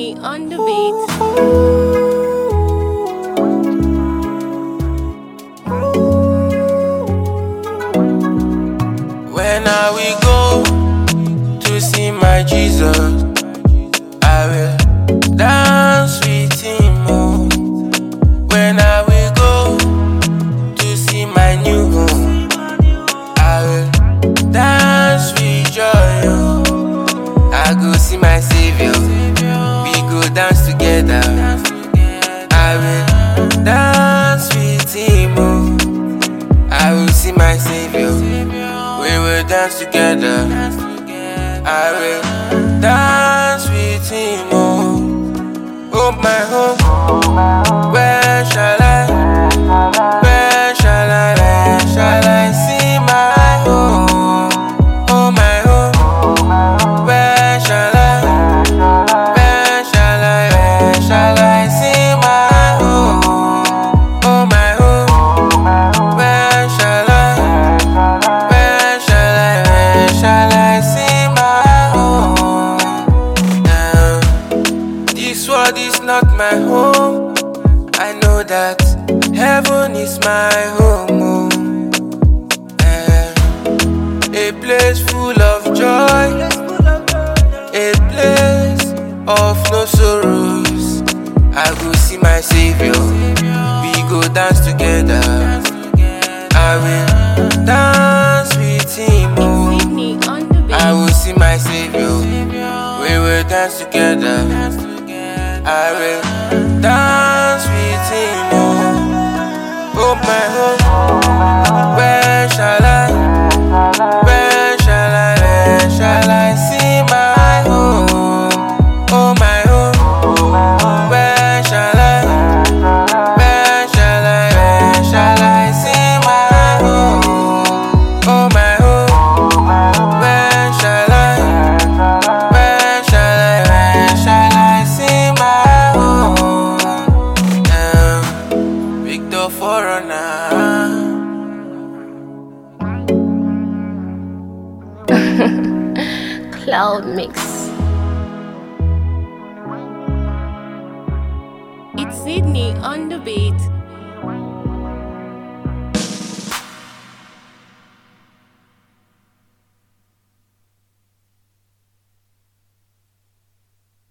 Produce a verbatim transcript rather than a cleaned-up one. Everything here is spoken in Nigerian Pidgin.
Sydney on the beat. When I will go to see my Jesus, I will dance with him. Oh. When I will go to see my new home, I will dance with joy. Oh. I go see my Savior, we go dance together. I will dance with him. Oh. I will see my Savior, we will dance together. I will dance with him. Oh, oh my home, where shall I, where shall I, where shall I see my home? Oh my home, where shall I, where shall I, where shall I see my home? Oh my home, where shall I, where shall I, where shall I see my home? Now, this world is not my home. I know that heaven is my home. Oh. Eh, a place full of joy, a place of no sorrows. I go see my Savior, we go dance together. I will dance with him. Oh. Sydney on the beat. I will see my Savior, we will dance together. I will dance with him. Oh, oh my home, where shall I, where shall I, where shall I see my home? Oh my home, where shall I, where shall I, where shall I see my home? Oh my home, where shall I, where shall I, where shall I see my home? Um, Victor Foreigner. Cloud Mix. It's Sydney on the beat.